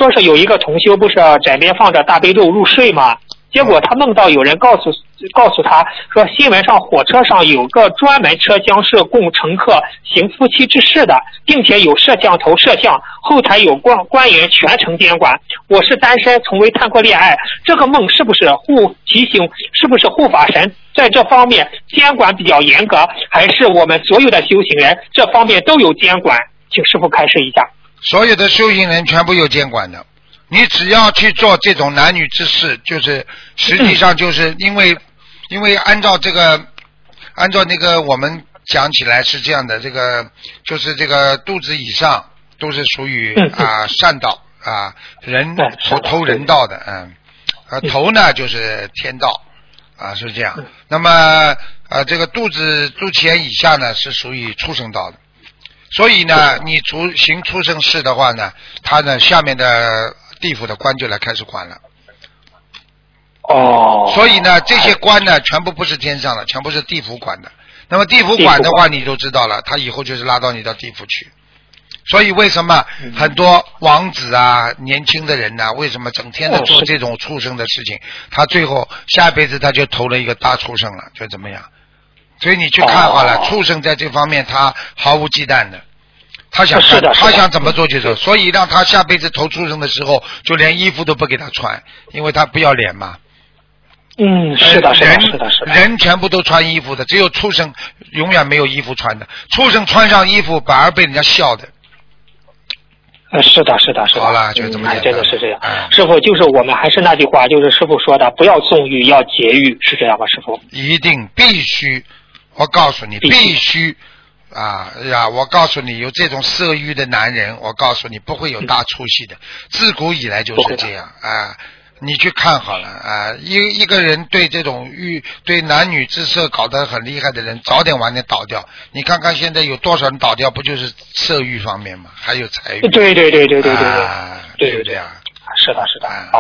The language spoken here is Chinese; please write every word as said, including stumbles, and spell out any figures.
说是有一个同修不是枕边放着大悲咒入睡吗？结果他梦到有人告诉告诉他说，新闻上火车上有个专门车厢是供乘客行夫妻之事的，并且有摄像头摄像，后台有官官员全程监管。我是单身，从未谈过恋爱，这个梦是不是护提醒？是不是护法神在这方面监管比较严格，还是我们所有的修行人这方面都有监管？请师父开示一下。 所有的修行人全部有监管的。你只要去做这种男女之事，就是实际上就是因为、嗯、因为按照这个按照那个我们讲起来是这样的，这个就是这个肚子以上都是属于啊、呃、善道啊，人投投人道的，嗯，啊头呢就是天道啊，是这样。那么呃这个肚子肚脐眼以下呢是属于畜生道的。所以呢，你出行畜生事的话呢，他呢下面的地府的官就来开始管了。 哦。 所以呢，这些官呢，全部不是天上的，全部是地府管的。那么地府管的话，你就知道了，他以后就是拉到你到地府去。所以为什么很多王子啊、年轻的人呢、啊，为什么整天的做这种畜生的事情？他最后下辈子他就投了一个大畜生了，就怎么样？所以你去看好了，畜生在这方面他毫无忌惮的，他想干他想怎么做就做，所以让他下辈子投畜生的时候，就连衣服都不给他穿，因为他不要脸嘛。 嗯，是的，是的，是的，是的。 人全部都穿衣服的，只有畜生永远没有衣服穿的。畜生穿上衣服反而被人家笑的。 呃，是的，是的，是的。 好了，就这么简单、 嗯、真的是这样、 嗯。 师傅，就是我们还是那句话，就是师傅说的，不要纵欲，要节欲，是这样吗？师傅？ 一定必须。我告诉你，必须啊呀！我告诉你，有这种色欲的男人，我告诉你不会有大出息的。自古以来就是这样啊！你去看好了啊！一一个人对这种欲、对男女之色搞得很厉害的人，早点晚点倒掉。你看看现在有多少人倒掉，不就是色欲方面吗？还有财欲。 对对对对对对对， 啊，对不对啊？ 是的，是的。